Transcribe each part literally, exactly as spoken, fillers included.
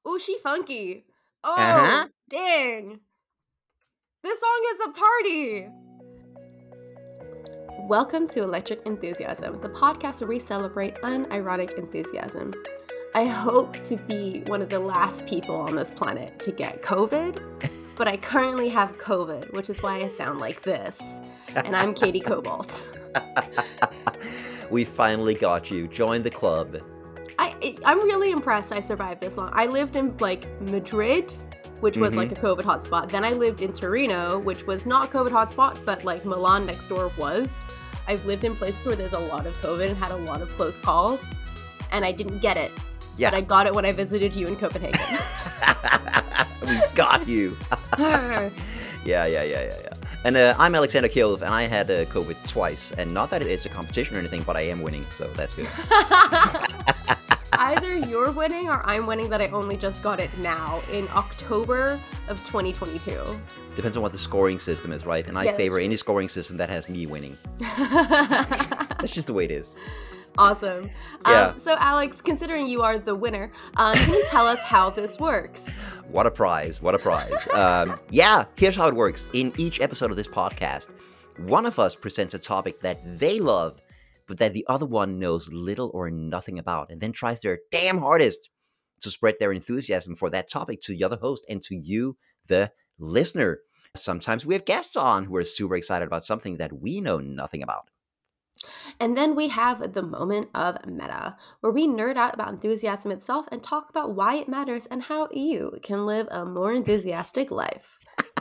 Oh, She Funky. Uh-huh. Oh, dang. This song is a party. Welcome to Electric Enthusiasm, the podcast where we celebrate unironic enthusiasm. I hope to be one of the last people on this planet to get COVID, but I currently have COVID, which is why I sound like this. And I'm Katie Cobalt. We finally got you. Join the club. I, I'm really impressed I survived this long. I lived in, like, Madrid, which was, Mhm. like, a COVID hotspot. Then I lived in Torino, which was not a COVID hotspot, but, like, Milan next door was. I've lived in places where there's a lot of COVID and had a lot of close calls, and I didn't get it. Yeah. But I got it when I visited you in Copenhagen. We got you. yeah, yeah, yeah, yeah, yeah. And uh, I'm Alexander Kjellf, and I had uh, COVID twice. And not that it's a competition or anything, but I am winning, so that's good. Either you're winning or I'm winning that I only just got it now in October of twenty twenty-two. Depends on what the scoring system is, right? And I Yeah, that's favor true. any scoring system that has me winning. That's just the way it is. Awesome. Yeah. Um, so, Alex, considering you are the winner, um, can you tell us how this works? What a prize. What a prize. um, yeah, here's how it works. In each episode of this podcast, one of us presents a topic that they love, but that the other one knows little or nothing about, and then tries their damn hardest to spread their enthusiasm for that topic to the other host and to you, the listener. Sometimes we have guests on who are super excited about something that we know nothing about. And then we have the moment of meta, where we nerd out about enthusiasm itself and talk about why it matters and how you can live a more enthusiastic life.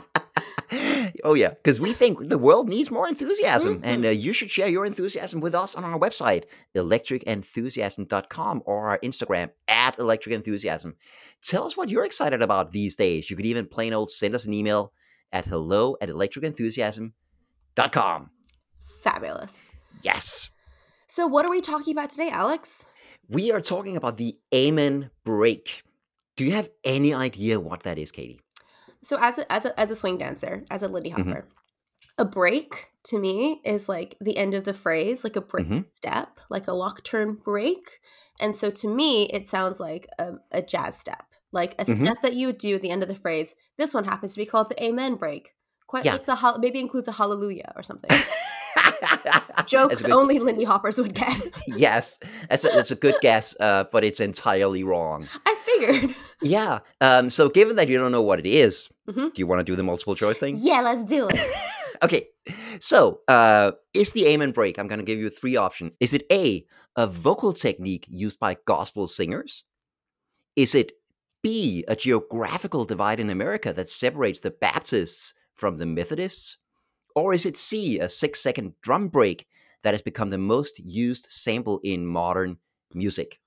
Oh, yeah, because we think the world needs more enthusiasm, Mhm. and uh, you should share your enthusiasm with us on our website, electric enthusiasm dot com, or our Instagram, at electric enthusiasm. Tell us what you're excited about these days. You could even plain old send us an email at hello at electric enthusiasm dot com. Fabulous. Yes. So, what are we talking about today, Alex? We are talking about the Amen break. Do you have any idea what that is, Katie? So, as a, as a, as a swing dancer, as a Lindy Mhm. Hopper, a break to me is like the end of the phrase, like a break Mhm. step, like a lock turn break. And so to me, it sounds like a, a jazz step, like a Mhm. step that you would do at the end of the phrase. This one happens to be called the amen break. Quite Yeah. like the hol- maybe includes a hallelujah or something. That's Jokes a good- only Lindy Hoppers would get. Yes, that's a, that's a good guess, uh, but it's entirely wrong. I figured. Yeah. Um, so, given that you don't know what it is, Mhm. do you want to do the multiple choice thing? Yeah, let's do it. Okay. So, uh, is the amen break? I'm going to give you three options. Is it A, a vocal technique used by gospel singers? Is it B, a geographical divide in America that separates the Baptists from the Methodists? Or is it C, a six second drum break that has become the most used sample in modern music?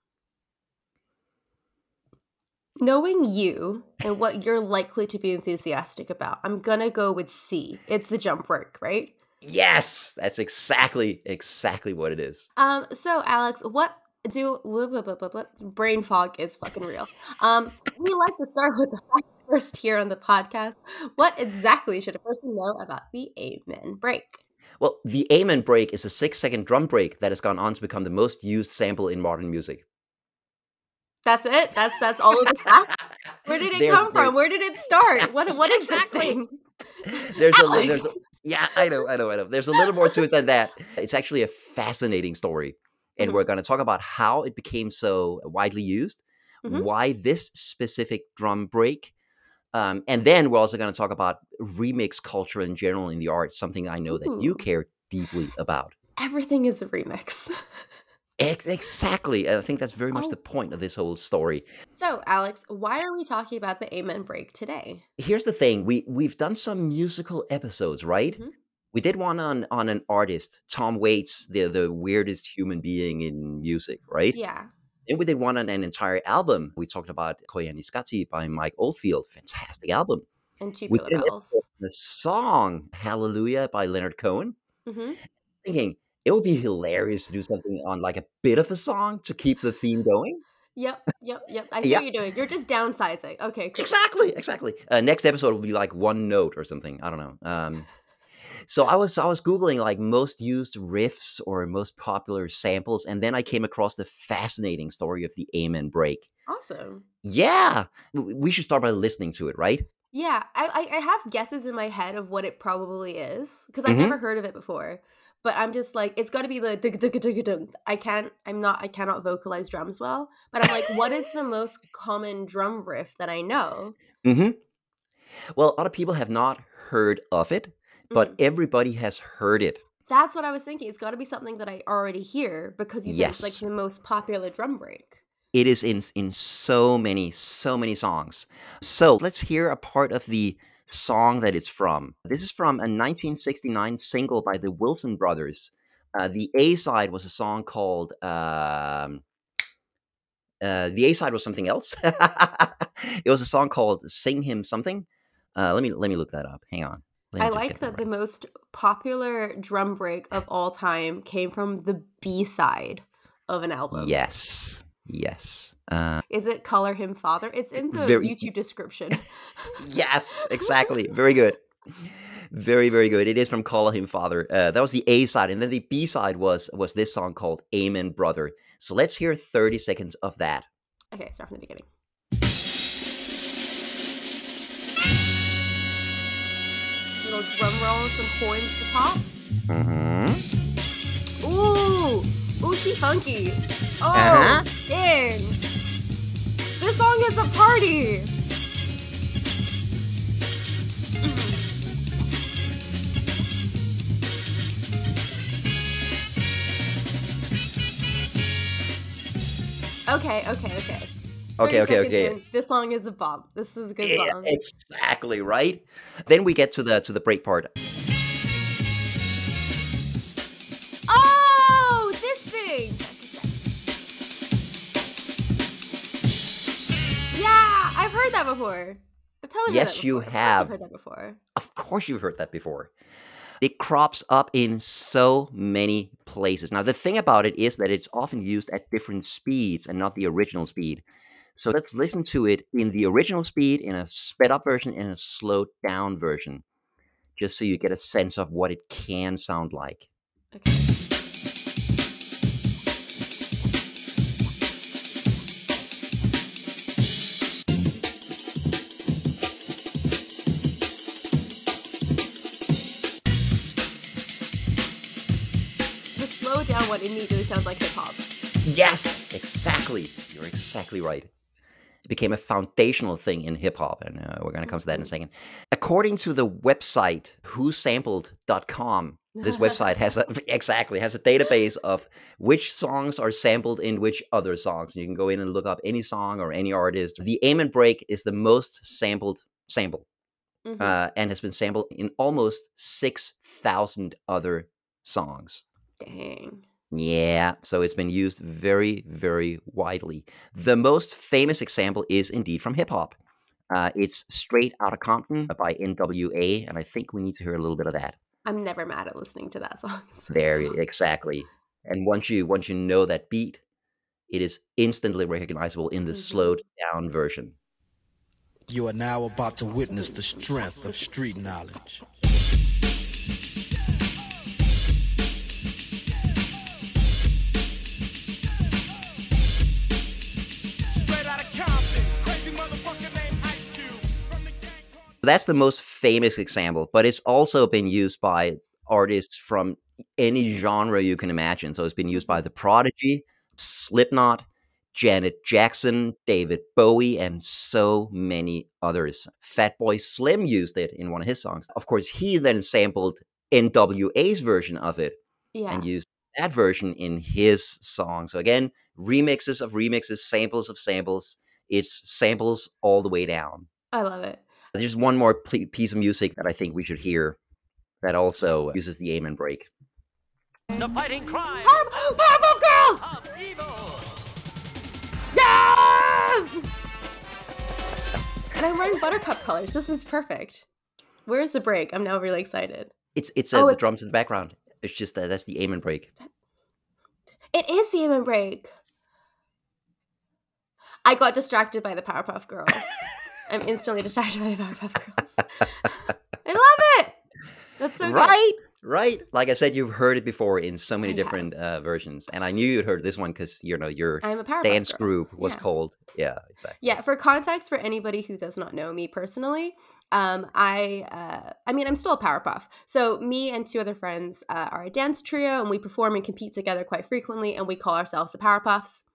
Knowing you and what you're likely to be enthusiastic about, I'm gonna go with C. It's the jump break, right? Yes, that's exactly, exactly what it is. Um, so Alex, what do blah, blah, blah, blah, blah. Brain fog is fucking real. Um, we like to start with the facts first here on the podcast. What exactly should a person know about the amen break? Well, the amen break is a six second drum break that has gone on to become the most used sample in modern music. That's it. That's that's all of the facts. Where did it There's- come there's- from? Where did it start? What what is Exactly. this thing? There's a, Alex! there's a, yeah, I know, I know, I know. There's a little more to it than that. It's actually a fascinating story. And Mhm. we're going to talk about how it became so widely used, Mhm. why this specific drum break, um, and then we're also going to talk about remix culture in general in the arts, something I know that you Ooh. care deeply about. Everything is a remix. Ex- Exactly. I think that's very much Oh. the point of this whole story. So, Alex, why are we talking about the amen break today? Here's the thing: we we've done some musical episodes, right? Mhm. We did one on on an artist, Tom Waits, the the weirdest human being in music, right? Yeah. Then we did one on an entire album. We talked about Koyaanisqatsi by Mike Oldfield, fantastic album. And We Tubular did an episode Bells. on the song Hallelujah by Leonard Cohen. Mm-hmm. Thinking it would be hilarious to do something on like a bit of a song to keep the theme going. Yep, yep, yep. I see Yeah. what you're doing. You're just downsizing. Okay, cool. Exactly, exactly. Uh, next episode will be like one note or something. I don't know. Um, So I was I was googling like most used riffs or most popular samples, and then I came across the fascinating story of the Amen break. Awesome. Yeah, w- we should start by listening to it, right? Yeah, I, I I have guesses in my head of what it probably is because I've Mm-hmm. never heard of it before. But I'm just like, it's got to be the dug dug dug dug. I can't. I'm not. I cannot vocalize drums well. But I'm like, what is the most common drum riff that I know? Mm-hmm. Well, a lot of people have not heard of it, but Mhm. everybody has heard it. That's what I was thinking. It's got to be something that I already hear because you said it's like Yes. the most popular drum break. It is in in so many, so many songs. So let's hear a part of the song that it's from. This is from a nineteen sixty-nine single by the Wilson Brothers. Uh, the A side was a song called. Um, uh, the A side was something else. It was a song called "Sing Him Something." Uh, let me let me look that up. Hang on. Let I me just like get that that the right. most popular drum break of all time came from the B side of an album. Yes. Yes. Uh, Is it Color Him Father? It's in the very. YouTube description. Yes. Exactly. Very good. Very, very good. It is from Call Him Father. Uh, that was the A side, and then the B side was was this song called Amen Brother. So let's hear thirty seconds of that. Okay, start from the beginning. Little drum roll, some horns at the top. Mm-hmm. Ooh, ooh, she funky. Oh, Uh-huh. dang. This song is a party. Okay, okay, okay. Okay, thirty okay, seconds okay. in, this song is a bomb. This is a good Yeah, song. exactly, right? Then we get to the to the break part. Oh, this thing. Yeah, I've heard that before. I've totally heard that Yes, you before. Of course I've have. heard that before. Of course you've heard that before. It crops up in so many places. Now, the thing about it is that it's often used at different speeds and not the original speed. So let's listen to it in the original speed, in a sped up version, and a slowed down version, just so you get a sense of what it can sound like. Okay. The slow down one immediately sounds like hip hop. Yes, exactly. You're exactly right. It became a foundational thing in hip hop, and uh, we're going to come to that in a second. According to the website who sampled dot com, this website has a exactly has a database of which songs are sampled in which other songs. And you can go in and look up any song or any artist. The Amen break is the most sampled sample, Mm-hmm. uh, and has been sampled in almost six thousand other songs. Dang. Yeah, so it's been used very, very widely. The most famous example is indeed from hip hop. Uh, it's Straight Outta Compton by N W A, and I think we need to hear a little bit of that. I'm never mad at listening to that song. It's a good There, song. exactly. And once you once you know that beat, it is instantly recognizable in the Mm-hmm. slowed down version. You are now about to witness the strength of street knowledge. That's the most famous example, but it's also been used by artists from any genre you can imagine. So it's been used by Mm-hmm. The Prodigy, Slipknot, Janet Jackson, David Bowie, and so many others. Fatboy Slim used it in one of his songs. Of course, he then sampled N W A's version of it and Yeah, used that version in his song. So again, remixes of remixes, samples of samples. It's samples all the way down. I love it. There's one more pl- piece of music that I think we should hear that also uses the Amen break. The fighting crime Power- Powerpuff Girls! of evil. Yes! And I'm wearing buttercup colors. This is perfect. Where's the break? I'm now really excited. It's it's uh, Oh, the it's drums in the background. It's just that that's the Amen break. it is the Amen break. I got distracted by the Powerpuff Girls. I'm instantly distracted by the Powerpuff Girls. I love it. That's That's so good. Right? Right? Like I said, you've heard it before in so many I different uh, versions. And I knew you'd heard this one because, you know, your I'm a Powerpuff dance Girl. group was Yeah. called. Yeah, exactly. Yeah, for context, for anybody who does not know me personally, um, I, uh, I mean, I'm still a Powerpuff. So me and two other friends uh, are a dance trio, and we perform and compete together quite frequently, and we call ourselves the Powerpuffs.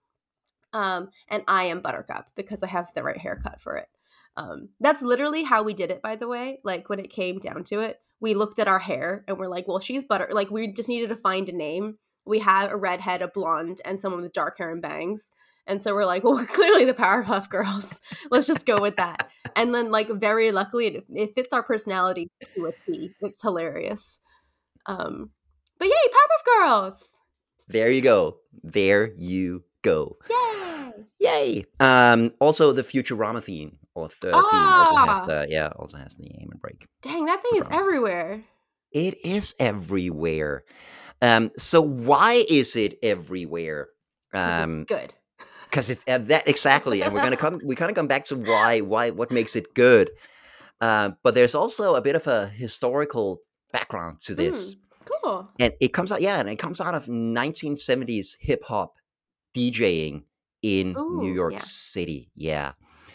Um, and I am Buttercup because I have the right haircut for it. Um, that's literally how we did it, by the way. Like when it came down to it, we looked at our hair and we're like, well, she's Butter. Like we just needed to find a name. We have a redhead, a blonde, and someone with dark hair and bangs. And so we're like, well, we're clearly the Powerpuff Girls. Let's just go with that. And then, like, very luckily, it, it fits our personalities to a T. It's hilarious. Um, but yay, Powerpuff Girls! There you go. There you go. Yay! Yay! Um, also, the Futurama theme or the theme also has Ah! the yeah also has the aim and break. Dang, that thing is Surprise. everywhere. It is everywhere. Um, so why is it everywhere? 'Cause Um, it's good. because it's uh, that exactly, and we're gonna come. We kind of come back to why why what makes it good. Uh, but there's also a bit of a historical background to this. Mm, cool. And it comes out, yeah, and it comes out of nineteen seventies hip hop DJing in New Ooh, York yeah. City. Yeah.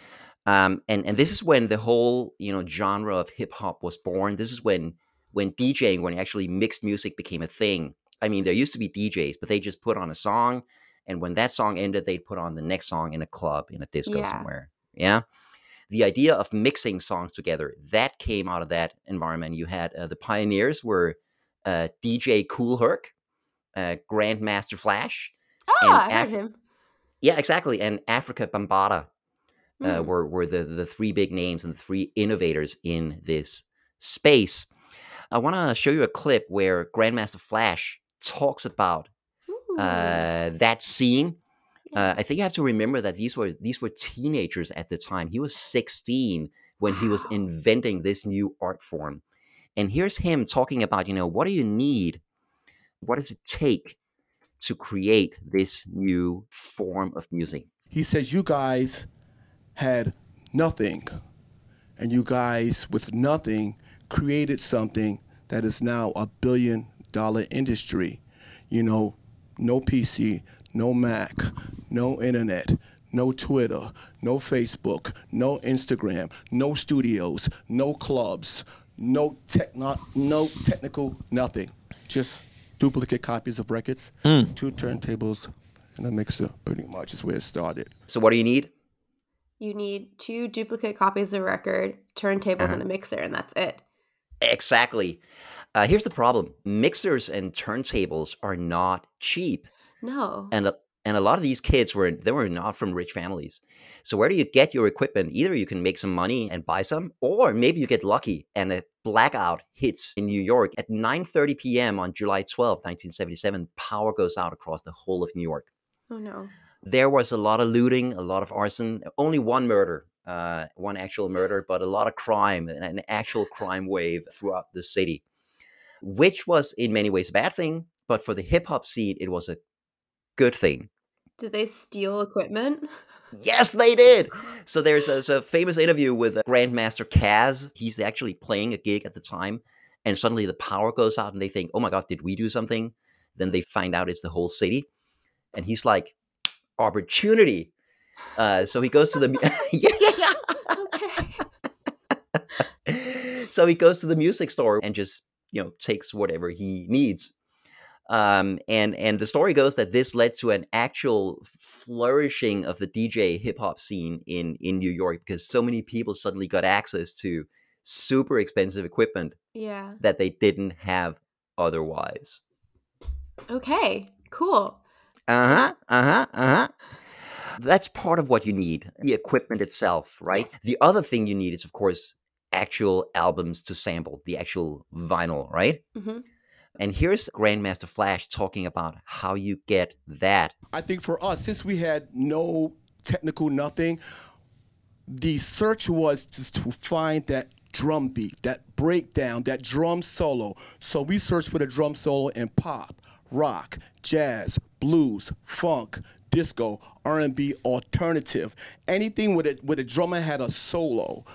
Um, and, and this is when the whole, you know, genre of hip hop was born. This is when when DJing, when actually mixed music became a thing. I mean, there used to be D Js, but they just put on a song, and when that song ended, they'd put on the next song in a club, in a disco Yeah. somewhere. Yeah. The idea of mixing songs together, that came out of that environment. You had uh, the pioneers were uh, D J Kool Herc, uh, Grandmaster Flash, and Ah, I heard Af- him. yeah, exactly, and Africa Bambaataa uh, Mm. were were the the three big names and the three innovators in this space. I want to show you a clip where Grandmaster Flash talks about Ooh. uh, that scene. Yeah. Uh, I think you have to remember that these were these were teenagers at the time. He was sixteen when he was Wow. inventing this new art form. And here's him talking about, you know, what do you need? What does it take to create this new form of music? He says, you guys had nothing, and you guys with nothing created something that is now a billion dollar industry. You know, no P C, no Mac, no internet, no Twitter, no Facebook, no Instagram, no studios, no clubs, no techno, no technical, nothing. Just duplicate copies of records, two turntables, and a mixer. Pretty much is where it started. So what do you need? You need two duplicate copies of a record, turntables, Uh-huh. and a mixer, and that's it. Exactly. Uh, here's the problem: mixers and turntables are not cheap, No. and a, and a lot of these kids were they were not from rich families. So where do you get your equipment? Either you can make some money and buy some, or maybe you get lucky and a blackout hits in New York at nine thirty p.m. on July twelfth, nineteen seventy-seven. Power goes out across the whole of New York. Oh no. There was a lot of looting, a lot of arson, only one murder, uh, one actual murder, but a lot of crime, and an actual crime wave throughout the city, which was in many ways a bad thing, but for the hip hop scene, it was a good thing. Did they steal equipment? Yes, they did. So there's a, there's a famous interview with uh, Grandmaster Caz. He's actually playing a gig at the time, and suddenly the power goes out, and they think, "Oh my God, did we do something?" Then they find out it's the whole city, and he's like, "Opportunity." Uh, so he goes to the mu- yeah, yeah, Okay. yeah. So he goes to the music store and just you know takes whatever he needs. Um, and and the story goes that this led to an actual flourishing of the D J hip hop scene in in New York because so many people suddenly got access to super expensive equipment Yeah. that they didn't have otherwise. Okay. Cool. Uh huh. Uh huh. Uh huh. That's part of what you need, the equipment itself, right? Yes. The other thing you need is, of course, actual albums to sample, the actual vinyl, right? Mm-hmm. And here's Grandmaster Flash talking about how you get that. I think for us, since we had no technical nothing, the search was just to find that drum beat, that breakdown, that drum solo. So we searched for the drum solo in pop, rock, jazz, blues, funk, disco, R and B, alternative. Anything where the, where the drummer had a solo.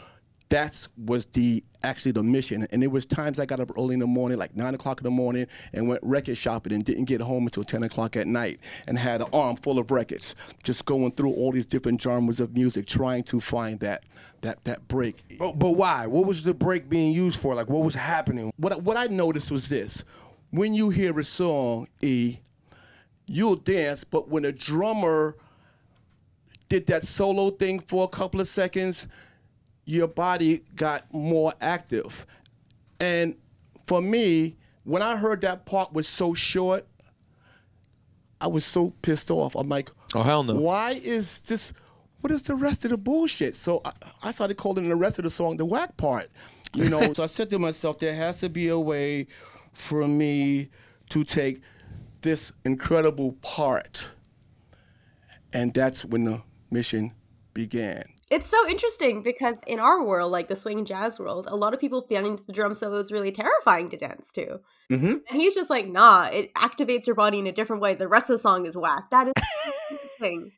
That's was the actually the mission. And there was times I got up early in the morning, like nine o'clock in the morning, and went record shopping and didn't get home until ten o'clock at night, and had an arm full of records, just going through all these different genres of music, trying to find that that that break. But, but why? What was the break being used for? Like, what was happening? What what I noticed was this: when you hear a song, E, you'll dance, but when a drummer did that solo thing for a couple of seconds, your body got more active. And for me, when I heard that part was so short, I was so pissed off. I'm like, oh, hell no. Why is this, what is the rest of the bullshit? So I, I started calling the rest of the song the whack part. You know, so I said to myself, there has to be a way for me to take this incredible part. And that's when the mission began. It's so interesting because in our world, like the swing and jazz world, a lot of people find the drum solos really terrifying to dance to. Mm-hmm. And he's just like, nah, it activates your body in a different way. The rest of the song is whack. That is the thing.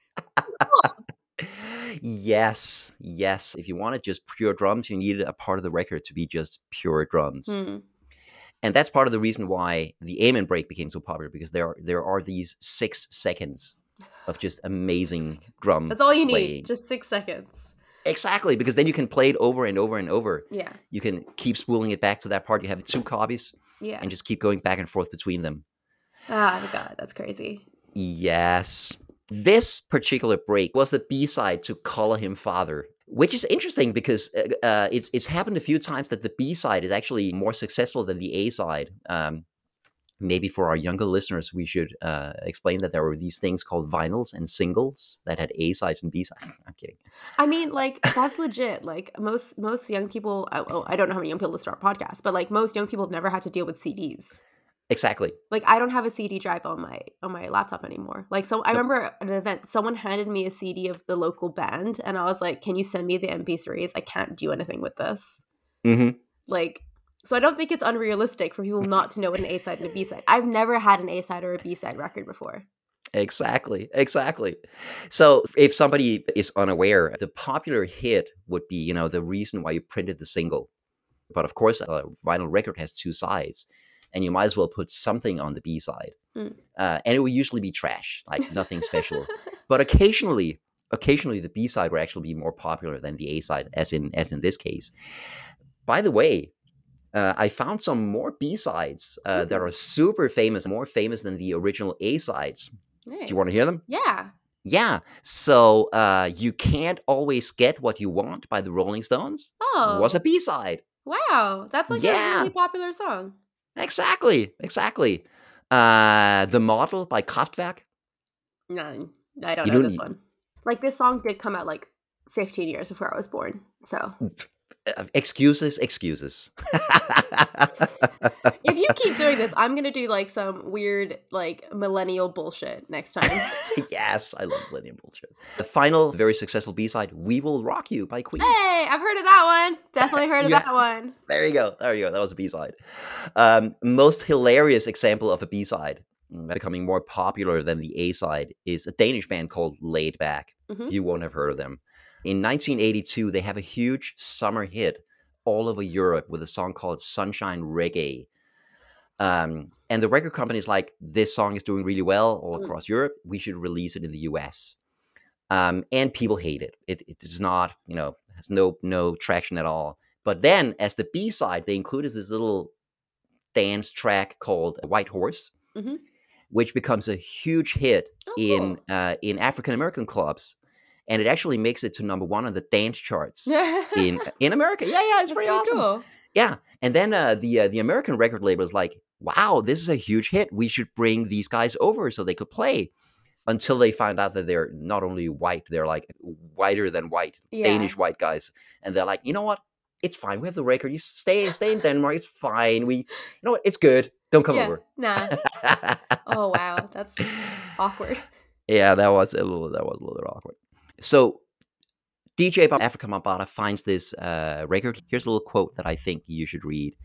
Yes, yes. If you wanted just pure drums, you needed a part of the record to be just pure drums. Mm. And that's part of the reason why the Amen break became so popular, because there are, there are these six seconds of just amazing drum That's all you playing. need, just six seconds. Exactly, because then you can play it over and over and over. Yeah. You can keep spooling it back to that part. You have two copies Yeah. and just keep going back and forth between them. Ah, God, that's crazy. Yes. This particular break was the B-side to Call Him Father, which is interesting because uh, it's it's happened a few times that the B-side is actually more successful than the A-side. Um, maybe for our younger listeners, we should uh, explain that there were these things called vinyls and singles that had A-sides and B-sides. I'm kidding. I mean, like, that's legit. Like, most most young people, I, oh, I don't know how many young people listen to our podcast, but, like, most young people never had to deal with C Ds. Exactly. Like, I don't have a C D drive on my on my laptop anymore. Like, so I remember at an event, someone handed me a C D of the local band, and I was like, can you send me the M P threes? I can't do anything with this. Mm-hmm. Like, so I don't think it's unrealistic for people not to know what an A-side and a B-side. I've never had an A-side or a B-side record before. Exactly, exactly. So if somebody is unaware, the popular hit would be, you know, the reason why you printed the single. But of course, a vinyl record has two sides, and you might as well put something on the B-side. Mm. Uh, and it will usually be trash, like nothing special. But occasionally, occasionally the B-side will actually be more popular than the A-side, as in as in this case. By the way, uh, I found some more B-sides uh, that are super famous, more famous than the original A-sides. Nice. Do you want to hear them? Yeah. Yeah. So uh, You Can't Always Get What You Want by the Rolling Stones Oh. was a B-side. Wow. That's like Yeah. a really popular song. Exactly, exactly. Uh, The Model by Kraftwerk. No, I don't You know don't- this one. Like, this song did come out like fifteen years before I was born. So Uh, excuses, excuses. if you keep doing this, I'm going to do like some weird, like, millennial bullshit next time. Yes, I love millennium bullshit. The final, very successful B-side, We Will Rock You by Queen. Hey, I've heard of that one. Definitely heard of Yeah. that one. There you go. There you go. That was a B-side. Um, most hilarious example of a B-side becoming more popular than the A-side is a Danish band called Laid Back. Mhm. You won't have heard of them. In nineteen eighty-two, they have a huge summer hit all over Europe with a song called Sunshine Reggae. Um, and the record company is like, this song is doing really well all Mm. across Europe. We should release it in the U S. Um, and people hate it. It it is not, you know, has no no traction at all. But then, as the B side, they included this little dance track called White Horse, Mhm. which becomes a huge hit Oh, in cool. uh, in African American clubs, and it actually makes it to number one on the dance charts in in America. Yeah, yeah, it's That's pretty pretty awesome. cool. Yeah, and then uh, the uh, the American record label is like, "Wow, this is a huge hit. We should bring these guys over so they could play." Until they find out that they're not only white, they're like whiter than white, Yeah. Danish white guys, and they're like, "You know what? It's fine. We have the record. You stay stay in Denmark. It's fine. We, you know what? It's good. Don't come Yeah. over." Nah. Oh, wow. That's awkward. Yeah, that was a little that was a little bit awkward. So D J Bob Africa Mambata finds this uh, record. Here's a little quote that I think you should read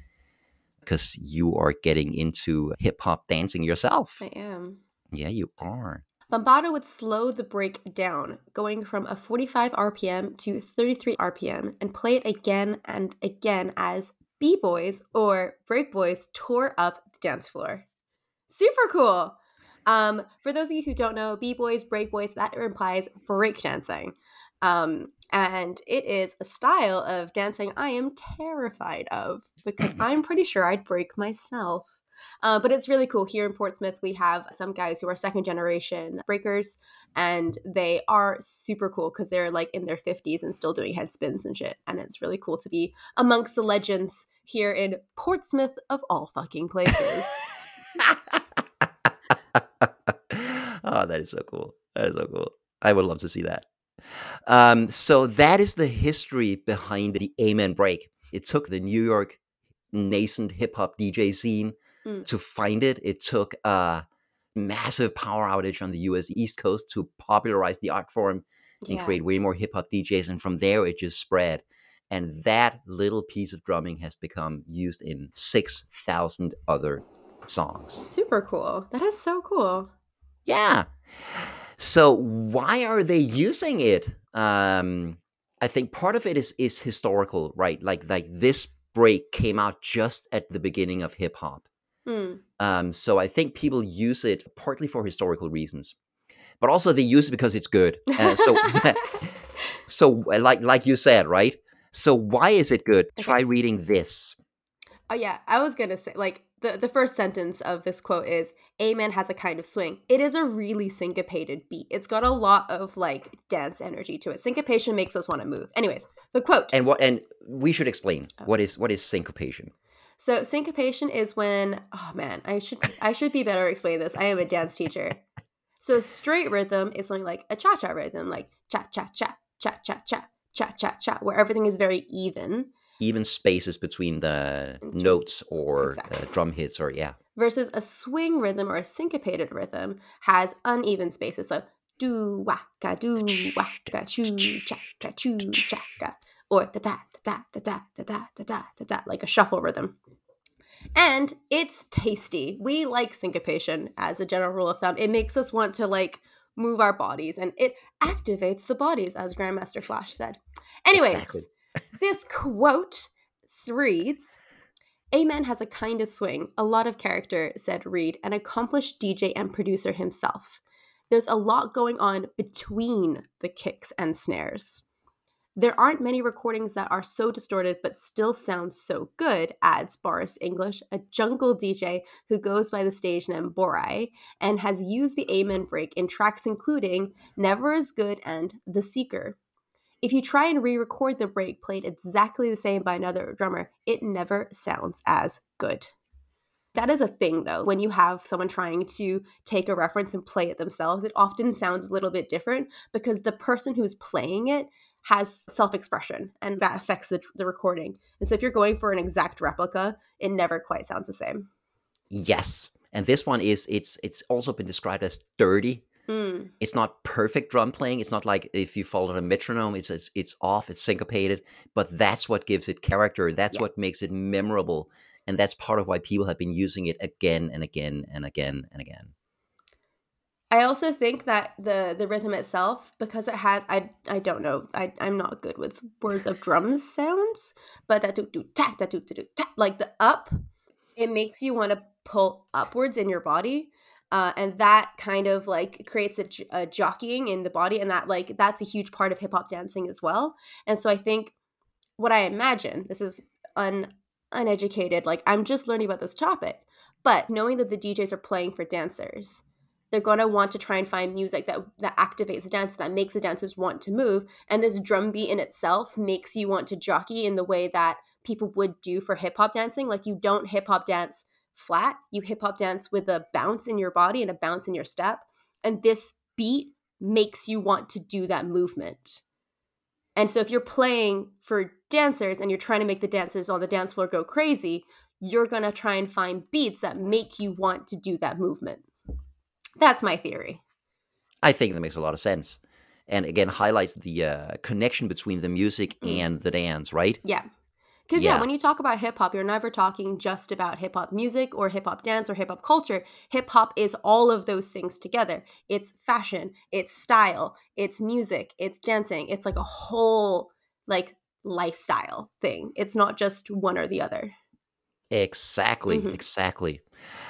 because you are getting into hip hop dancing yourself. I am. Yeah, you are. Bambaataa would slow the break down, going from a forty-five R P M to thirty-three R P M, and play it again and again as B-boys or break boys tore up the dance floor. Super cool! Um, for those of you who don't know, B-boys, break boys, that implies breakdancing. Um, and it is a style of dancing I am terrified of because I'm pretty sure I'd break myself. Uh, but it's really cool. Here in Portsmouth, we have some guys who are second generation breakers, and they are super cool because they're like in their fifties and still doing head spins and shit. And it's really cool to be amongst the legends here in Portsmouth of all fucking places. Oh, that is so cool. That is so cool. I would love to see that. Um, so that is the history behind the Amen break. It took the New York nascent hip hop D J scene Mm. to find it. It took a massive power outage on the U S East Coast to popularize the art form and Yeah. create way more hip hop D Js. And from there, it just spread. And that little piece of drumming has become used in six thousand other songs. Super cool. That is so cool. Yeah. So why are they using it? Um, I think part of it is is historical, right? Like like this break came out just at the beginning of hip hop. Mm. Um, so I think people use it partly for historical reasons, but also they use it because it's good. Uh, so so like like you said, right? So why is it good? Okay. Try reading this. Oh yeah, I was gonna say, like, the, the first sentence of this quote is, Amen has a kind of swing. It is a really syncopated beat. It's got a lot of, like, dance energy to it. Syncopation makes us want to move. Anyways, the quote. And what and we should explain Oh. what is what is syncopation. So syncopation is when, oh man, I should I should be better at explaining this. I am a dance teacher. So straight rhythm is something like a cha-cha rhythm, like cha-cha-cha, cha-cha-cha, cha-cha-cha, where everything is very even. Even spaces between the notes or Exactly. the drum hits, or yeah. Versus a swing rhythm or a syncopated rhythm has uneven spaces. So do wa ga do wa ga choo cha ga choo cha ga, or da da da da da da da da da da da, like a shuffle rhythm. And it's tasty. We like syncopation as a general rule of thumb. It makes us want to like move our bodies, and it activates the bodies, as Grandmaster Flash said. Anyways. Exactly. This quote reads, Amen has a kind of swing, a lot of character, said Reed, an accomplished D J and producer himself. There's a lot going on between the kicks and snares. There aren't many recordings that are so distorted but still sound so good, adds Boris English, a jungle D J who goes by the stage name Borai, and has used the Amen break in tracks including Never As Good and The Seeker. If you try and re-record the break played exactly the same by another drummer, it never sounds as good. That is a thing, though. When you have someone trying to take a reference and play it themselves, it often sounds a little bit different because the person who's playing it has self-expression, and that affects the, the recording. And so if you're going for an exact replica, it never quite sounds the same. Yes. And this one is, it's it's also been described as dirty. Mm. It's not perfect drum playing. It's not like if you follow a metronome, it's it's it's off, it's syncopated, but that's what gives it character. That's Yeah. what makes it memorable. And that's part of why people have been using it again and again and again and again. I also think that the the rhythm itself, because it has, I I don't know, I I'm not good with words of drums sounds, but that do do ta that do do do ta, like the up, it makes you want to pull upwards in your body, uh, and that kind of like creates a, j- a jockeying in the body, and that like that's a huge part of hip hop dancing as well. And so I think what I imagine, this is un uneducated, like I'm just learning about this topic, but knowing that the D Js are playing for dancers, they're going to want to try and find music that that activates the dance, that makes the dancers want to move. And this drum beat in itself makes you want to jockey in the way that people would do for hip hop dancing. Like you don't hip hop dance flat, you hip hop dance with a bounce in your body and a bounce in your step. And this beat makes you want to do that movement. And so if you're playing for dancers and you're trying to make the dancers on the dance floor go crazy, you're going to try and find beats that make you want to do that movement. That's my theory. I think that makes a lot of sense. And again, highlights the uh, connection between the music Mm. and the dance, right? Yeah. Because, yeah. Yeah. when you talk about hip hop, you're never talking just about hip hop music or hip hop dance or hip hop culture. Hip hop is all of those things together. It's fashion, it's style, it's music, it's dancing. It's like a whole like lifestyle thing. It's not just one or the other. Exactly, Mhm. exactly.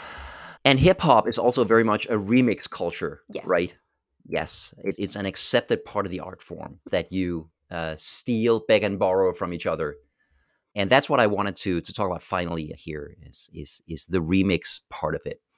And hip hop is also very much a remix culture, Yes. right? Yes, it, it's an accepted part of the art form that you uh, steal, beg, and borrow from each other. And that's what I wanted to to talk about finally here is is is the remix part of it.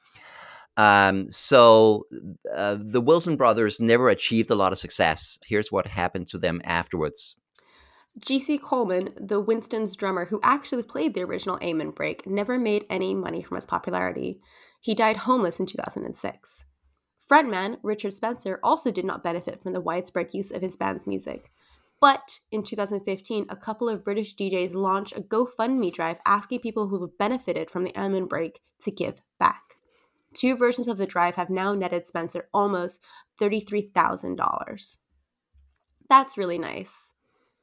Um, so uh, the Wilson brothers never achieved a lot of success. Here's what happened to them afterwards. G C Coleman, the Winston's drummer who actually played the original Amen Break, never made any money from his popularity. He died homeless in two thousand six. Frontman Richard Spencer also did not benefit from the widespread use of his band's music. But in two thousand fifteen, a couple of British D Js launched a GoFundMe drive asking people who have benefited from the Amen Break to give back. Two versions of the drive have now netted Spencer almost thirty-three thousand dollars. That's really nice.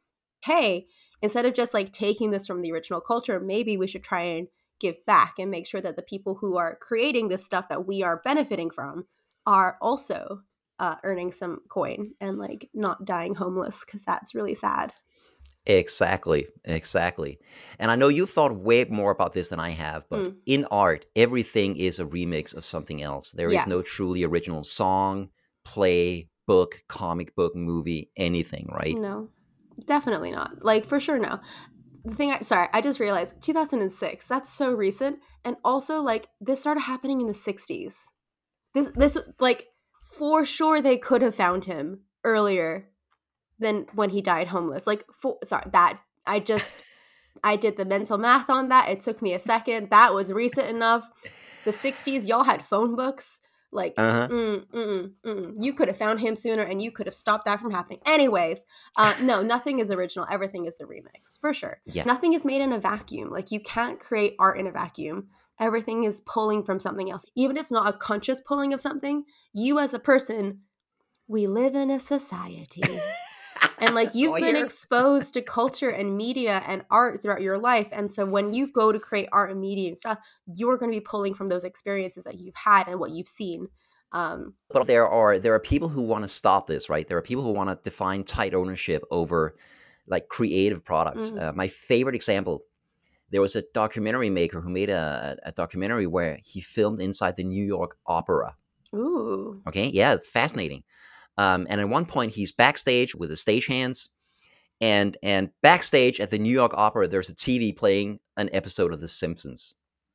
Hey, instead of just like taking this from the original culture, maybe we should try and give back and make sure that the people who are creating this stuff that we are benefiting from are also uh, earning some coin and like not dying homeless, because that's really sad. Exactly, exactly. And I know you've thought way more about this than I have, but Mm. in art, everything is a remix of something else. There is Yeah. no truly original song, play, book, comic book, movie, anything, right? No, definitely not. Like, for sure, no. The thing I, sorry, I just realized two thousand six, that's so recent. And also, like, this started happening in the sixties. This, this, like, for sure they could have found him earlier than when he died homeless. Like, for, sorry, that, I just, I did the mental math on that. It took me a second. That was recent enough. The sixties, y'all had phone books. Like, Uh-huh. mm, mm, mm, you could have found him sooner and you could have stopped that from happening. Anyways, uh, no, nothing is original. Everything is a remix, for sure. Yeah. Nothing is made in a vacuum. Like, you can't create art in a vacuum. Everything is pulling from something else. Even if it's not a conscious pulling of something, you as a person, we live in a society. And like So you've I been hear. exposed to culture and media and art throughout your life. And so when you go to create art and media and stuff, you're going to be pulling from those experiences that you've had and what you've seen. Um, But there are there are people who want to stop this, right? There are people who want to define tight ownership over like creative products. mm, Uh, my favorite example, there was a documentary maker who made a, a documentary where he filmed inside the New York Opera. ooh. Okay, yeah, fascinating. Um, and at one point, he's backstage with the stagehands, and and backstage at the New York Opera, there's a T V playing an episode of The Simpsons,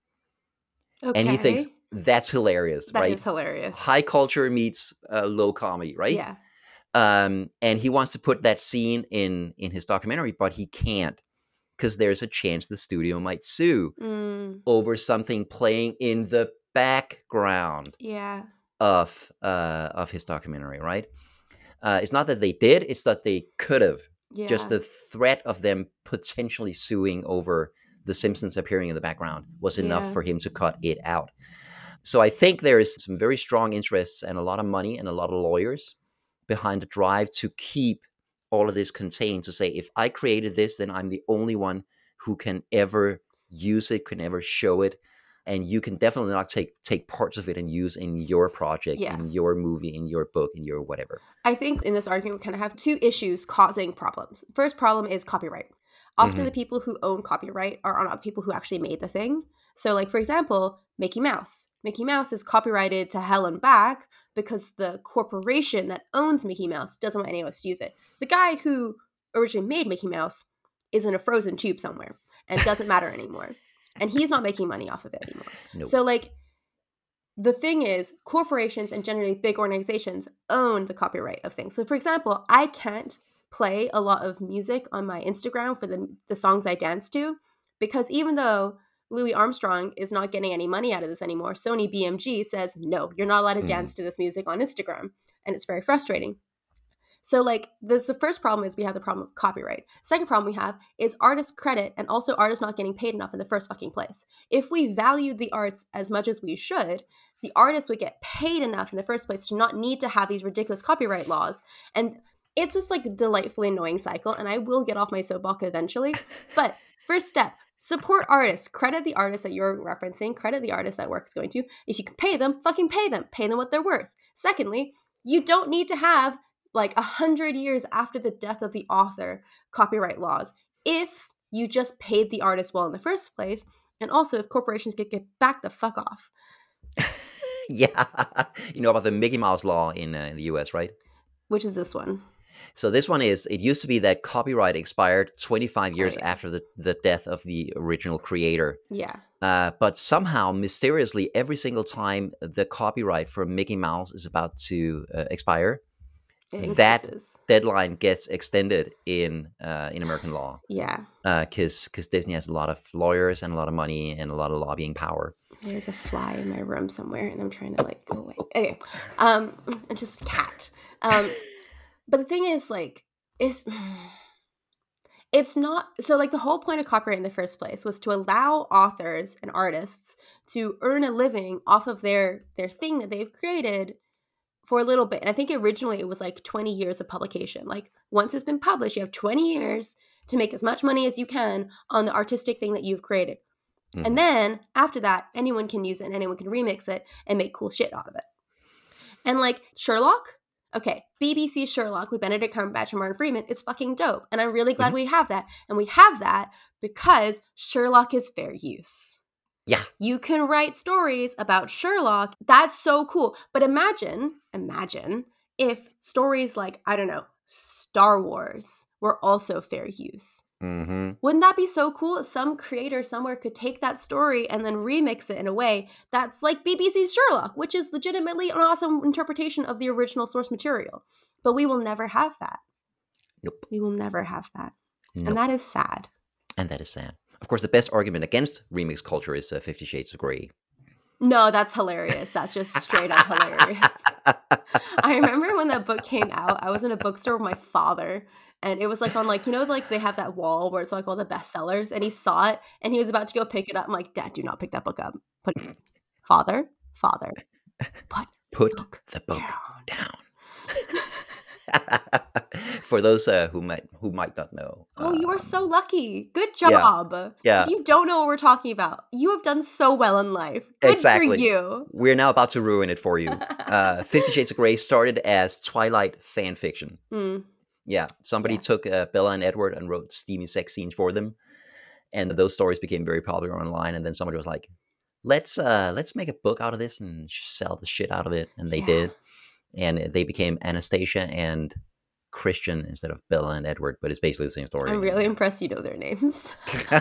Okay. and he thinks that's hilarious, That right? is hilarious. High culture meets uh, low comedy, right? Yeah. Um, and he wants to put that scene in in his documentary, but he can't because there's a chance the studio might sue Mm, over something playing in the background yeah. of uh, of his documentary, right? Uh, it's not that they did; it's that they could have. Yeah. Just the threat of them potentially suing over The Simpsons appearing in the background was enough Yeah. for him to cut it out. So I think there is some very strong interests and a lot of money and a lot of lawyers behind the drive to keep all of this contained, to say, if I created this, then I'm the only one who can ever use it, can ever show it. And you can definitely not take take parts of it and use in your project, Yeah. in your movie, in your book, in your whatever. I think in this argument, we kind of have two issues causing problems. First problem is copyright. Often Mhm. the people who own copyright are not people who actually made the thing. So, like, for example, Mickey Mouse. Mickey Mouse is copyrighted to hell and back because the corporation that owns Mickey Mouse doesn't want anyone else to use it. The guy who originally made Mickey Mouse is in a frozen tube somewhere and doesn't matter anymore. And he's not making money off of it anymore. No. So, like, the thing is, corporations and generally big organizations own the copyright of things. So, for example, I can't play a lot of music on my Instagram for the, the songs I dance to, because even though Louis Armstrong is not getting any money out of this anymore, Sony B M G says, no, you're not allowed to dance to this music on Instagram. And it's very frustrating. So, like, this the first problem is we have the problem of copyright. Second problem we have is artist credit and also artists not getting paid enough in the first fucking place. If we valued the arts as much as we should, the artists would get paid enough in the first place to not need to have these ridiculous copyright laws. And it's this like delightfully annoying cycle, and I will get off my soapbox eventually. But first step, support artists. Credit the artists that you're referencing. Credit the artists that work's going to. If you can pay them, fucking pay them. Pay them what they're worth. Secondly, you don't need to have like a hundred years after the death of the author copyright laws if you just paid the artist well in the first place, and also if corporations could get back the fuck off. Yeah, you know about the Mickey Mouse law in, uh, in the U S, right? Which is this one? So this one is, it used to be that copyright expired twenty-five years Oh, yeah. after the, the death of the original creator. Yeah. Uh, but somehow, mysteriously, every single time the copyright for Mickey Mouse is about to uh, expire, It that increases. deadline gets extended in uh, in American law. Yeah. Because because Disney has a lot of lawyers and a lot of money and a lot of lobbying power. There's a fly in my room somewhere, and I'm trying to like go away. Okay, um, and just cat. Um, but the thing is, like, is it's not so. Like, the whole point of copyright in the first place was to allow authors and artists to earn a living off of their their thing that they've created for a little bit. And I think originally it was like twenty years of publication. Like, once it's been published, you have twenty years to make as much money as you can on the artistic thing that you've created. Mhm. And then after that, anyone can use it and anyone can remix it and make cool shit out of it. And like Sherlock, okay, B B C Sherlock with Benedict Cumberbatch and Martin Freeman is fucking dope. And I'm really glad Mhm. we have that. And we have that because Sherlock is fair use. Yeah. You can write stories about Sherlock. That's so cool. But imagine, imagine if stories like, I don't know, Star Wars were also fair use. Mm-hmm. Wouldn't that be so cool? Some creator somewhere could take that story and then remix it in a way that's like B B C's Sherlock, which is legitimately an awesome interpretation of the original source material. But we will never have that. Nope. We will never have that. Nope. And that is sad. And that is sad. Of course, the best argument against remix culture is uh, Fifty Shades of Grey. No, that's hilarious. That's just straight up hilarious. I remember when that book came out, I was in a bookstore with my father. And it was like on like, you know, like they have that wall where it's like all the bestsellers. And he saw it and he was about to go pick it up. I'm like, Dad, do not pick that book up. Put Father, father, put, Put book the book down. down. For those uh, who might who might not know. Oh, you are um, so lucky. Good yeah. job. Yeah. If you don't know what we're talking about, you have done so well in life. Good Exactly. for you. We're now about to ruin it for you. Uh, Fifty Shades of Grey started as Twilight fan fiction. Mm. Yeah, somebody Yeah. took uh, Bella and Edward and wrote steamy sex scenes for them, and those stories became very popular online. And then somebody was like, "Let's uh, let's make a book out of this and sell the shit out of it," and they Yeah. did. And they became Anastasia and Christian instead of Bella and Edward, but it's basically the same story. I'm really impressed you know their names.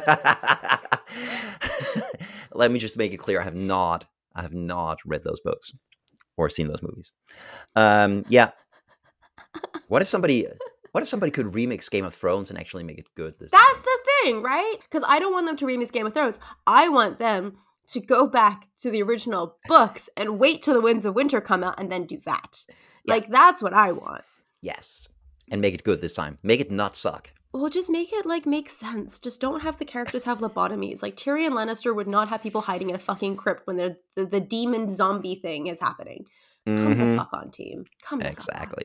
Let me just make it clear: I have not, I have not read those books or seen those movies. Um, yeah. What if somebody, what if somebody could remix Game of Thrones and actually make it good this That's time? the thing, right? Because I don't want them to remix Game of Thrones. I want them to go back to the original books and wait till the Winds of Winter come out and then do that. Yeah. Like, that's what I want. Yes, and make it good this time. Make it not suck. Well, just make it, like, make sense. Just don't have the characters have lobotomies. Like, Tyrion Lannister would not have people hiding in a fucking crypt when they're, the, the demon zombie thing is happening. Come Mhm. the fuck on, team. Come the fuck on. Exactly.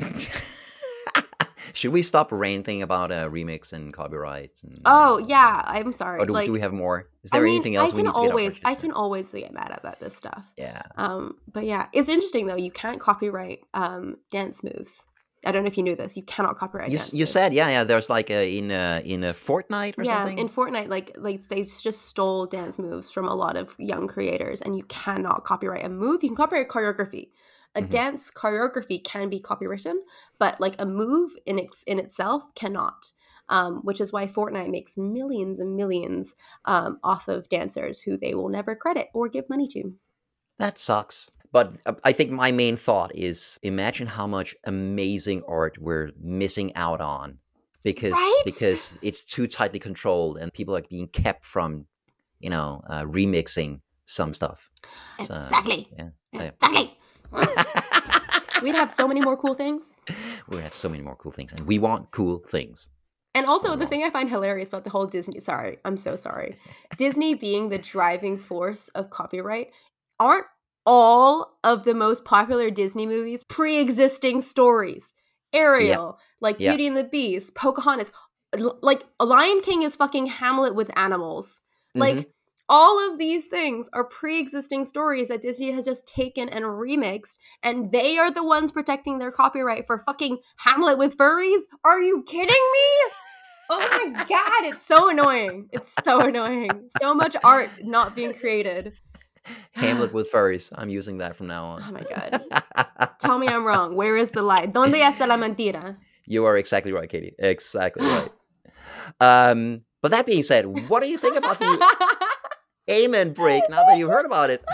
Should we stop ranting about uh, remix and copyrights? And, Oh, yeah. I'm sorry. Or do, like, do we have more? Is I there mean, anything else I we can need to get off our always, I chest can here? always get mad about this stuff. Yeah. Um, but yeah, it's interesting though. You can't copyright um, dance moves. I don't know if you knew this. You cannot copyright You, dance you moves. said, yeah, yeah. There's like a, in a, in a Fortnite or yeah, something. in Fortnite, like like they just stole dance moves from a lot of young creators, and you cannot copyright a move. You can copyright choreography. A Mhm. dance choreography can be copywritten, but like a move in its in itself cannot. Um, which is why Fortnite makes millions and millions um, off of dancers who they will never credit or give money to. That sucks. But uh, I think my main thought is imagine how much amazing art we're missing out on because Right? because it's too tightly controlled and people are being kept from, you know, uh, remixing some stuff. So, Exactly. yeah. yeah. Exactly. We'd have so many more cool things. We have so many more cool things, and we want cool things. And also, the thing I find hilarious about the whole Disney, sorry, I'm so sorry. Disney being the driving force of copyright, aren't all of the most popular Disney movies pre-existing stories? Ariel, like Yeah. Beauty and the Beast, Pocahontas. L- Like Lion King is fucking Hamlet with animals. Like Mhm. all of these things are pre-existing stories that Disney has just taken and remixed, and they are the ones protecting their copyright for fucking Hamlet with furries? Are you kidding me? Oh my god, it's so annoying. It's so annoying. So much art not being created. Hamlet with furries. I'm using that from now on. Oh my god. Tell me I'm wrong. Where is the lie? ¿Dónde está la mentira? You are exactly right, Katie. Exactly right. Um, but that being said, what do you think about the Amen break now that you've heard about it?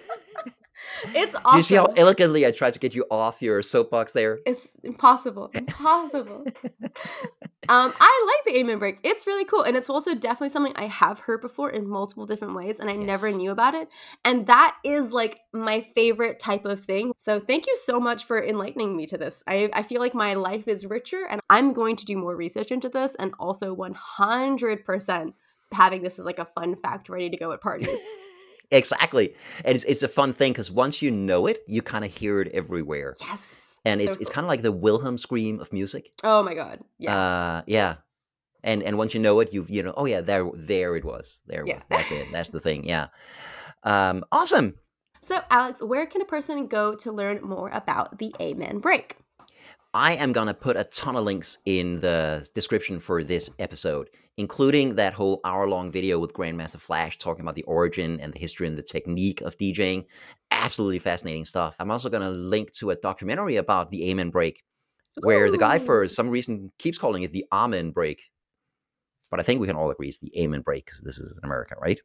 It's awesome. Do you see how elegantly I tried to get you off your soapbox there? It's impossible. Impossible. um, I like the Amen break. It's really cool. And it's also definitely something I have heard before in multiple different ways, and I never Yes. knew about it. And that is like my favorite type of thing. So thank you so much for enlightening me to this. I, I feel like my life is richer, and I'm going to do more research into this, and also one hundred percent having this as like a fun fact ready to go at parties. Exactly. And it's, it's a fun thing because once you know it, you kind of hear it everywhere. Yes. And So it's it's cool. kind of like the Wilhelm scream of music. Oh my god. Yeah. Uh, yeah. And and once you know it, you you know, oh yeah, there there it was. There it Yeah. was. That's it. That's the thing. Yeah. Um, awesome. So, Alex, where can a person go to learn more about the Amen break? I am going to put a ton of links in the description for this episode, including that whole hour-long video with Grandmaster Flash talking about the origin and the history and the technique of DJing. Absolutely fascinating stuff. I'm also going to link to a documentary about the Amen break, where the guy, for Ooh. some reason, keeps calling it the Amen break. But I think we can all agree it's the Amen break, because this is in America, right?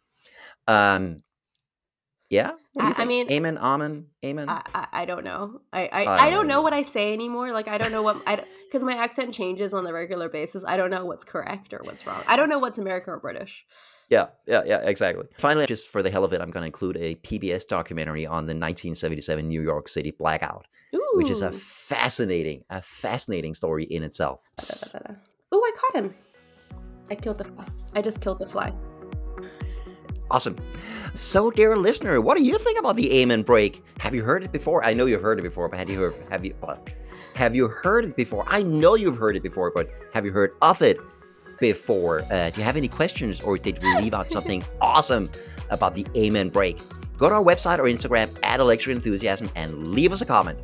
Um, yeah? What do you I, I think? mean, Amen, Amen, Amen? I, I, I don't know. I, I, I I don't don't know know either. what I say anymore. Like, I don't know what I because my accent changes on a regular basis. I don't know what's correct or what's wrong. I don't know what's American or British. Yeah, yeah, yeah, exactly. Finally, just for the hell of it, I'm going to include a P B S documentary on the nineteen seventy-seven New York City blackout, Ooh. which is a fascinating, a fascinating story in itself. Ooh, I caught him. I killed the fly. I just killed the fly. Awesome. So, dear listener, what do you think about the Amen break? Have you heard it before? I know you've heard it before, but have you heard, have you uh, have you heard it before? I know you've heard it before, but have you heard of it before? Uh, do you have any questions, or did we leave out something awesome about the Amen break? Go to our website or Instagram at Electric Enthusiasm and leave us a comment.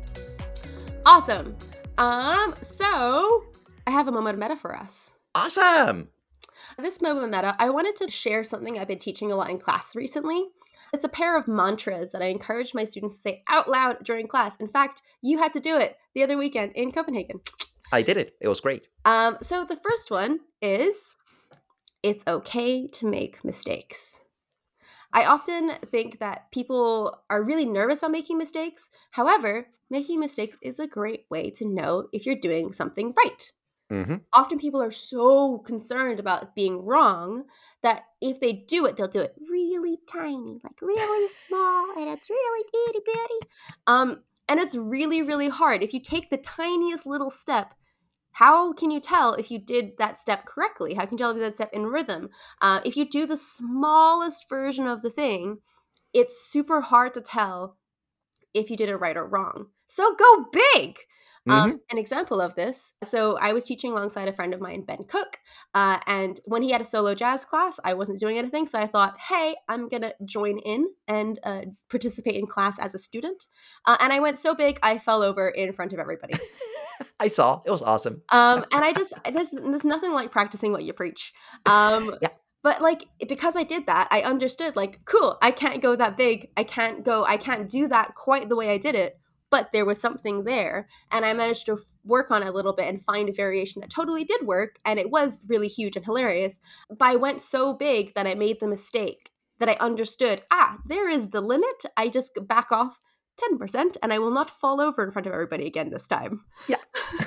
Awesome. Um, so I have a moment of meta for us. Awesome. This moment meta, I wanted to share something I've been teaching a lot in class recently. It's a pair of mantras that I encourage my students to say out loud during class. In fact, you had to do it the other weekend in Copenhagen. I did it. It was great. Um, so the first one is, it's okay to make mistakes. I often think that people are really nervous about making mistakes. However, making mistakes is a great way to know if you're doing something right. Mm-hmm. Often people are so concerned about being wrong that if they do it, they'll do it really tiny, like really small, and it's really itty bitty. Um, and it's really, really hard. If you take the tiniest little step, how can you tell if you did that step correctly? How can you tell if you did that step in rhythm? Uh, if you do the smallest version of the thing, it's super hard to tell if you did it right or wrong. So go big! Um, Mm-hmm. an example of this, so I was teaching alongside a friend of mine, Ben Cook, uh, and when he had a solo jazz class, I wasn't doing anything, so I thought, hey, I'm gonna join in and uh, participate in class as a student. Uh, and I went so big, I fell over in front of everybody. I saw. It was awesome. Um, and I just, there's, there's nothing like practicing what you preach. Um, Yeah. But like, because I did that, I understood like, cool, I can't go that big. I can't go, I can't do that quite the way I did it. But there was something there, and I managed to f- work on it a little bit and find a variation that totally did work, and it was really huge and hilarious. But I went so big that I made the mistake that I understood, ah, there is the limit. I just back off ten percent, and I will not fall over in front of everybody again this time. Yeah.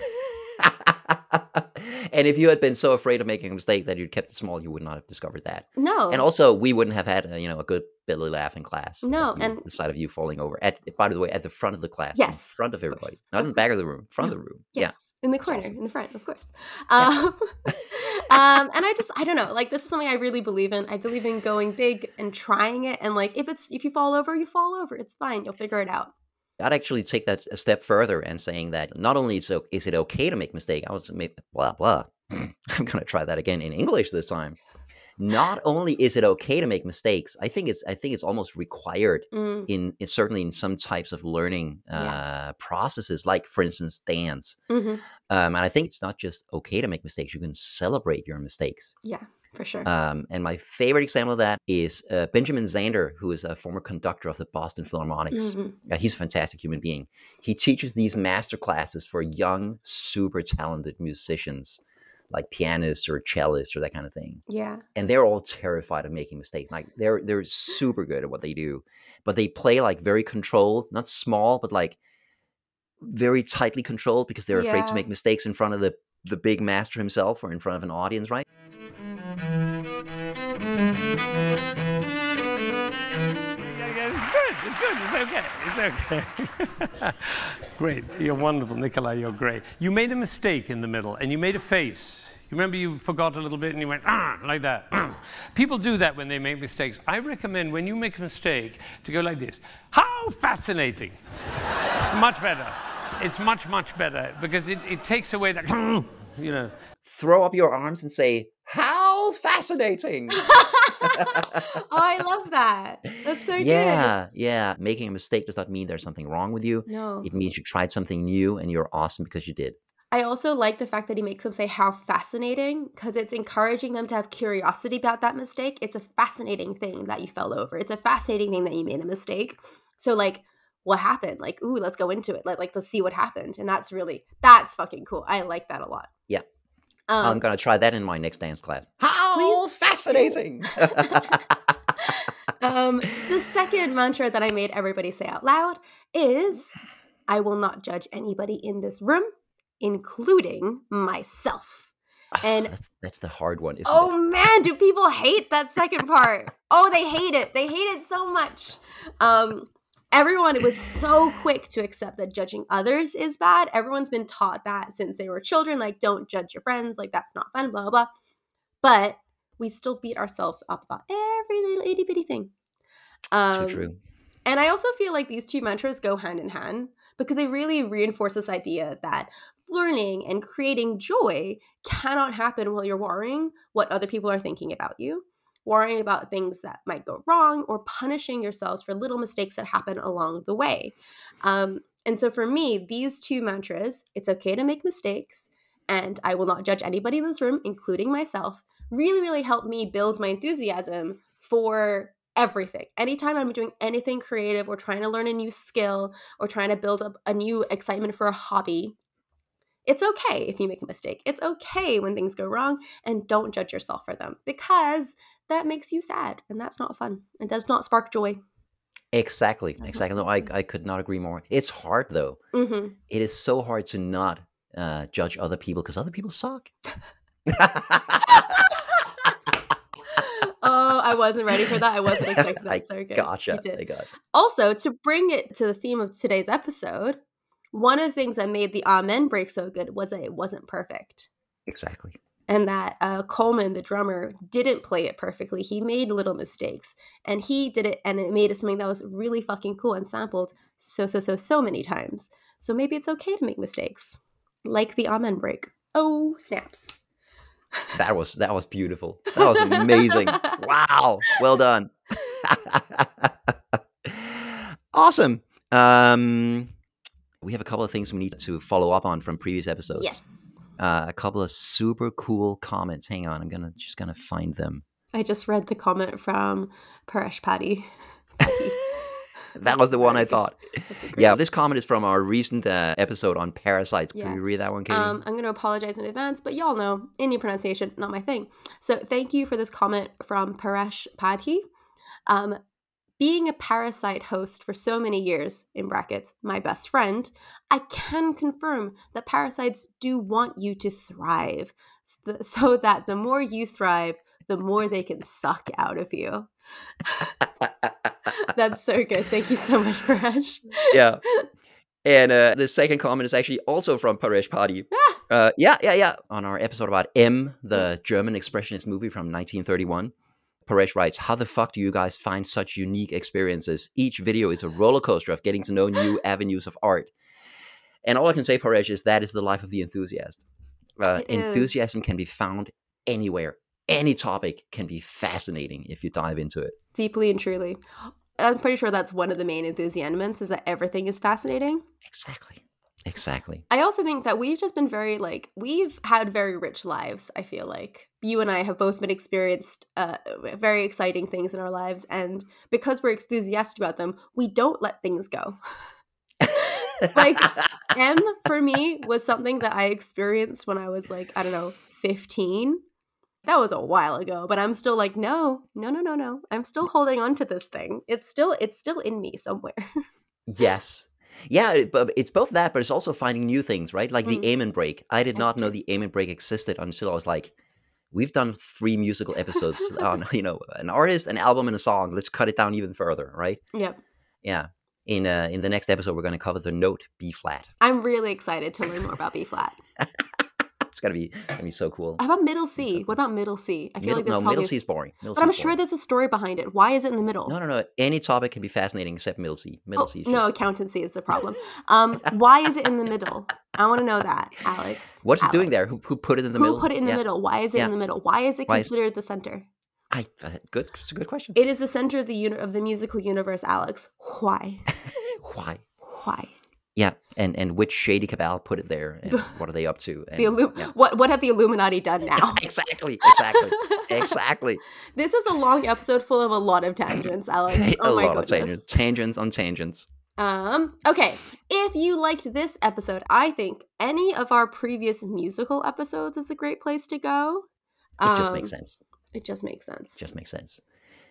And if you had been so afraid of making a mistake that you'd kept it small, you would not have discovered that. No. And also, we wouldn't have had a, you know, a good belly laugh in class. No, at you- and- the sight of you falling over. At by the way, at the front of the class, Yes, in front of of everybody, course, not of in the back of the room, front of the room. Yes, in the That's corner, awesome. in the front, of course. Um, um, and I just, I don't know, like this is something I really believe in. I believe in going big and trying it, and like if it's if you fall over, you fall over. It's fine. You'll figure it out. I'd actually take that a step further and saying that not only is it, is it okay to make mistake, I was make blah blah. I'm gonna try that again in English this time. Not only is it okay to make mistakes, I think it's I think it's almost required Mm, in, in certainly in some types of learning yeah. uh, processes, like for instance dance. hmm Um, and I think it's not just okay to make mistakes; you can celebrate your mistakes. Yeah, for sure. Um, and my favorite example of that is uh, Benjamin Zander, who is a former conductor of the Boston Philharmonics. hmm Uh, he's a fantastic human being. He teaches these master classes for young, super talented musicians, like pianists or cellists or that kind of thing. Yeah. And they're all terrified of making mistakes. Like they're they're super good at what they do, but they play like very controlled, not small, but like very tightly controlled because they're afraid to Yeah. make mistakes in front of the the big master himself or in front of an audience, right? Yeah, yeah, it's good. It's good. It's okay. It's okay. Great. You're wonderful, Nikolai. You're great. You made a mistake in the middle, and you made a face. You remember you forgot a little bit, and you went ah like that. Ah. People do that when they make mistakes. I recommend when you make a mistake to go like this. How fascinating! It's much better. It's much much better because it, it takes away that you know. Throw up your arms and say, "How fascinating!" Oh, I love that. That's so good. Yeah, yeah. Making a mistake does not mean there's something wrong with you. No. It means you tried something new and you're awesome because you did. I also like the fact that he makes them say how fascinating, because it's encouraging them to have curiosity about that mistake. It's a fascinating thing that you fell over. It's a fascinating thing that you made a mistake. So like, what happened? Like, ooh, let's go into it. Like, like let's see what happened. And that's really, that's fucking cool. I like that a lot. Yeah. Um, I'm going to try that in my next dance class. How fascinating! um, the second mantra that I made everybody say out loud is, I will not judge anybody in this room, including myself. And that's that's the hard one, isn't oh it? man, do people hate that second part? Oh, they hate it. They hate it so much. Um, everyone was so quick to accept that judging others is bad. Everyone's been taught that since they were children, like don't judge your friends, like that's not fun, blah, blah, blah. But we still beat ourselves up about every little itty bitty thing. Um, Too true. And I also feel like these two mantras go hand in hand because they really reinforce this idea that learning and creating joy cannot happen while you're worrying what other people are thinking about you, worrying about things that might go wrong, or punishing yourselves for little mistakes that happen along the way. Um, and so for me, these two mantras, it's okay to make mistakes, and I will not judge anybody in this room, including myself, really, really helped me build my enthusiasm for everything. Anytime I'm doing anything creative or trying to learn a new skill or trying to build up a new excitement for a hobby, it's okay if you make a mistake. It's okay when things go wrong, and don't judge yourself for them because that makes you sad and that's not fun. It does not spark joy. Exactly. That's Exactly. not No, I, fun. I could not agree more. It's hard, though. Mm-hmm. It is so hard to not uh, judge other people because other people suck. Oh, I wasn't ready for that. I wasn't expecting that. I So good. gotcha. You did. I got it. Also, to bring it to the theme of today's episode, one of the things that made the Amen break so good was that it wasn't perfect. Exactly. And that uh, Coleman, the drummer, didn't play it perfectly. He made little mistakes. And he did it, and it made it something that was really fucking cool and sampled so, so, so, so many times. So maybe it's okay to make mistakes. Like the Amen break. Oh, snaps. That was that was beautiful. That was amazing. Wow. Well done. Awesome. Um, we have a couple of things we need to follow up on from previous episodes. Yes. Uh, a couple of super cool comments. Hang on, I'm gonna just gonna find them. I just read the comment from Paresh Paddy. That was the one I thought. That's a great- Yeah, this comment is from our recent uh, episode on parasites. Yeah. Can you read that one, Katie? Um, I'm going to apologize in advance, but y'all know Indian pronunciation, not my thing. So thank you for this comment from Paresh Padhi. Um, being a Parasite host for so many years, in brackets, my best friend, I can confirm that parasites do want you to thrive, so that the more you thrive, the more they can suck out of you. That's so good. Thank you so much, Paresh. Yeah. And uh, the second comment is actually also from Paresh Padhi. Ah! Uh, yeah, yeah, yeah. On our episode about M, the German expressionist movie from nineteen thirty-one. Paresh writes, how the fuck do you guys find such unique experiences? Each video is a roller coaster of getting to know new avenues of art. And all I can say, Paresh, is that is the life of the enthusiast. Uh, It is. enthusiasm can be found anywhere. Any topic can be fascinating if you dive into it. Deeply and truly. I'm pretty sure that's one of the main enthusiasms, is that everything is fascinating. Exactly. Exactly. I also think that we've just been very, like, we've had very rich lives, I feel like. You and I have both been experienced uh, very exciting things in our lives, and because we're enthusiastic about them, we don't let things go. Like, M, for me, was something that I experienced when I was, like, I don't know, fifteen. That was a while ago, but I'm still like, no, no, no, no, no. I'm still holding on to this thing. It's still, it's still in me somewhere. Yes. Yeah, it- but it's both that, but it's also finding new things, right? Like the Mm. Amen break. I did That's not know true. the Amen break existed until I was like, we've done three musical episodes on, you know, an artist, an album, and a song. Let's cut it down even further, right? Yep. Yeah. In uh, in the next episode, we're going to cover the note B flat. I'm really excited to learn more about B flat. It's gonna be gonna be so cool. How about middle so C? What about middle C? I feel Middle, like there's no, probably middle a C is s- boring. Middle but C I'm is sure boring. there's a story behind it. Why is it in the middle? No, no, no. Any topic can be fascinating except middle C. Middle Oh, C is no, just. accountancy is the problem. Um, why is it in the middle? I want to know that, Alex. What's it doing there? Alex. Who, who put it in the Who middle? put it in the Yeah. middle? Why is it Yeah. in the middle? Why is it Why is- considered the center? I uh, good. It's a good question. It is the center of the uni- of the musical universe, Alex. Why? Why? Why? Yeah, and and which shady cabal put it there, and what are they up to? And, The Illu- yeah. What what have the Illuminati done now? Exactly, exactly, exactly. This is a long episode full of a lot of tangents, Alex. a Oh my lot goodness. of tangents, tangents on tangents. Um, okay. If you liked this episode, I think any of our previous musical episodes is a great place to go. It just makes Um, sense. It just makes sense. Just makes sense.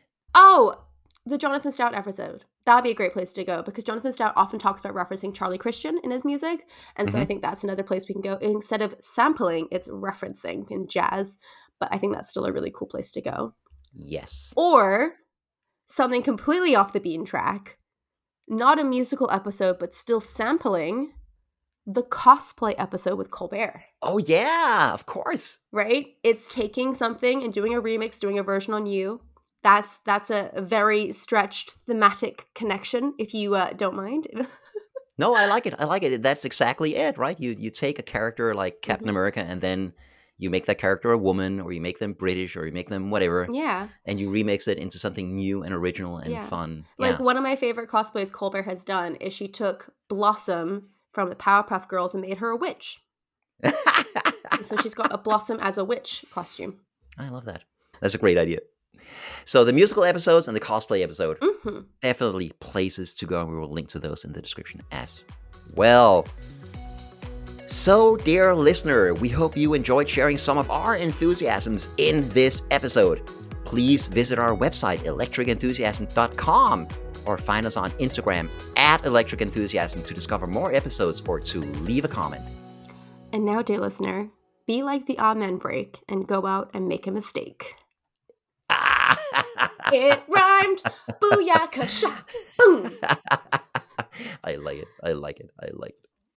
Oh, the Jonathan Stout episode. That would be a great place to go because Jonathan Stout often talks about referencing Charlie Christian in his music. And so I Mhm. think that's another place we can go. Instead of sampling, it's referencing in jazz. But I think that's still a really cool place to go. Yes. Or something completely off the beaten track. Not a musical episode, but still sampling the cosplay episode with Colbert. Oh yeah, of course. Right? It's taking something and doing a remix, doing a version on you. That's that's a very stretched thematic connection, if you uh, don't mind. No, I like it. I like it. That's exactly it, right? You you take a character like Captain Mhm. America, and then you make that character a woman, or you make them British, or you make them whatever, Yeah. and you remix it into something new and original and Yeah. fun. Like Yeah. one of my favorite cosplays Colbert has done is she took Blossom from the Powerpuff Girls and made her a witch. And so she's got a Blossom as a witch costume. I love that. That's a great idea. So the musical episodes and the cosplay episode, hmm definitely places to go, and we will link to those in the description as well. So, dear listener, we hope you enjoyed sharing some of our enthusiasms in this episode. Please visit our website, electric enthusiasm dot com, or find us on Instagram at electric enthusiasm to discover more episodes or to leave a comment. And now, dear listener, be like the Amen break and go out and make a mistake. It rhymed. Booyakasha. Boom. I like it. I like it. I like it.